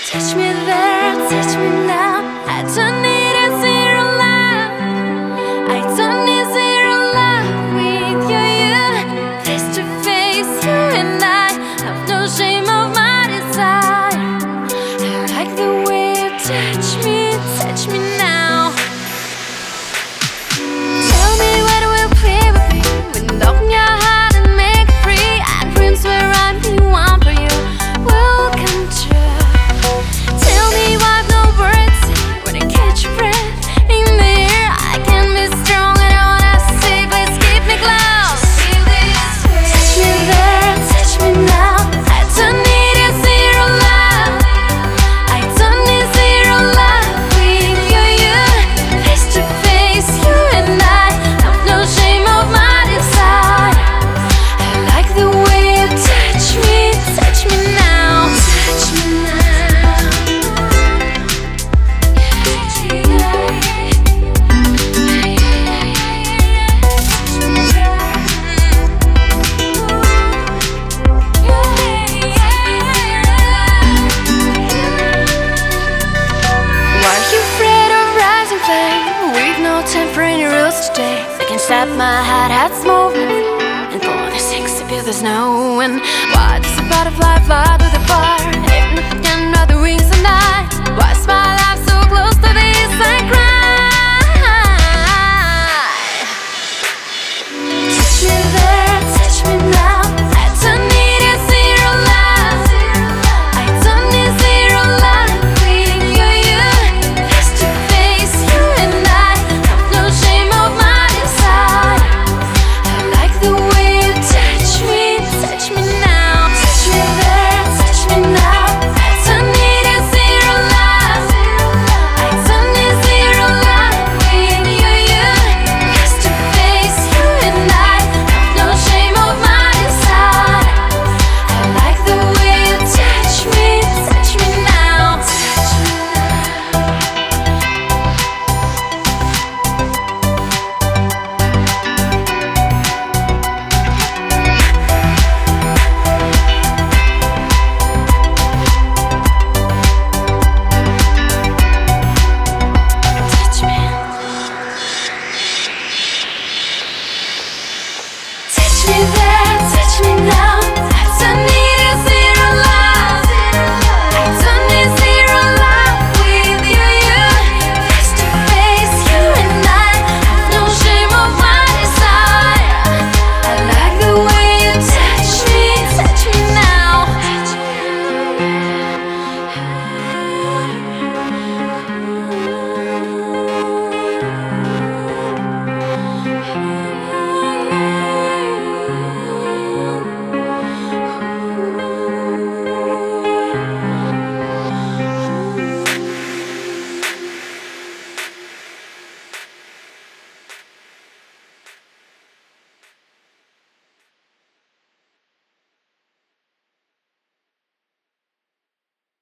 Touch me there, touch me now. I don't need a zero love. I don't need zero love with you. Face to face, you and I have no shame of my desire. I like the way you touch me now. Tell me what will play with me when open your heart and make it free. And dreams where I'm the one for you will come true. Tell me what the words say when I catch your breath in the air. I can be strong and I wanna say, please keep me close. Touch me there, touch me now. I don't need a zero love. I don't need zero love with you. Face to face, you and I have no shame of my desire. I like the way you touch me now. Touch me Why you afraid of rising flame? With no time for any rules today. They can stop my heart's movement and pull the 60 there's no wind. Why does a butterfly fly to the bar?